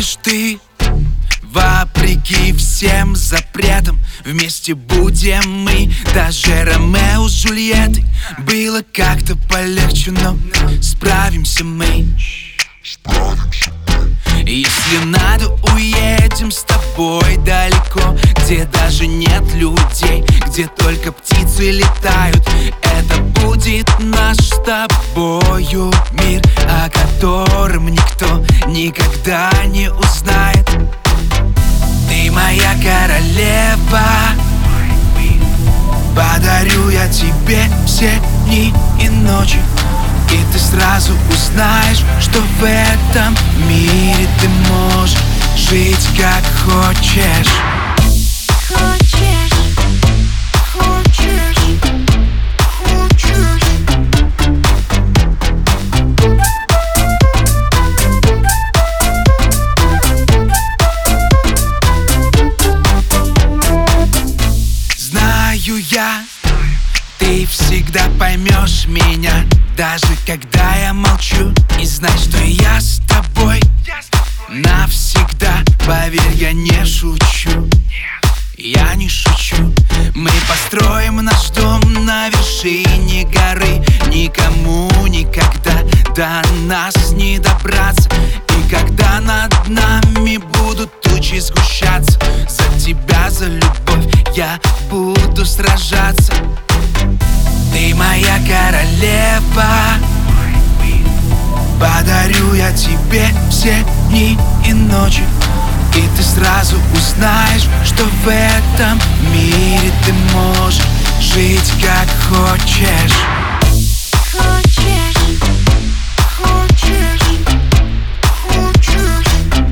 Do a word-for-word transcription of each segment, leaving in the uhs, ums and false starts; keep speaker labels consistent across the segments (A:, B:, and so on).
A: Знаешь ты, вопреки всем запретам, вместе будем мы. Даже Ромео с Джульеттой было как-то полегче, но справимся мы. Если надо, уедем с тобой далеко, где даже нет людей, где только птицы летают. Это будет наш с тобою мир, о котором никто никогда не узнает. Ты моя королева, подарю я тебе все дни и ночи, и ты сразу узнаешь, что в этом мире ты можешь жить как хочешь.
B: Хочешь, хочешь, хочешь.
A: Знаю я, ты всегда поймешь меня, даже когда я молчу. И знай, что я с тобой навсегда. Поверь, я не шучу, я не шучу. Мы построим наш дом на вершине горы. Никому никогда до нас не добраться. И когда над нами будут тучи сгущаться, за тебя, за любовь я буду сражаться. Ты моя королева, подарю я тебе все дни и ночи, и ты сразу узнаешь, что в этом мире ты можешь жить как хочешь.
B: Хочешь, хочешь, хочешь.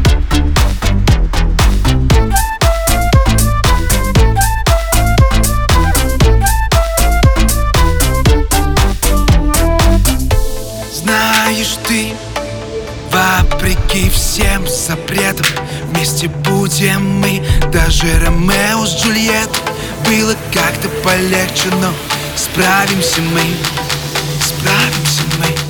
A: Знаешь ты, вопреки всем запретам, вместе будем мы. Даже Ромео с Джульеттой было как-то полегче, но справимся мы, справимся мы.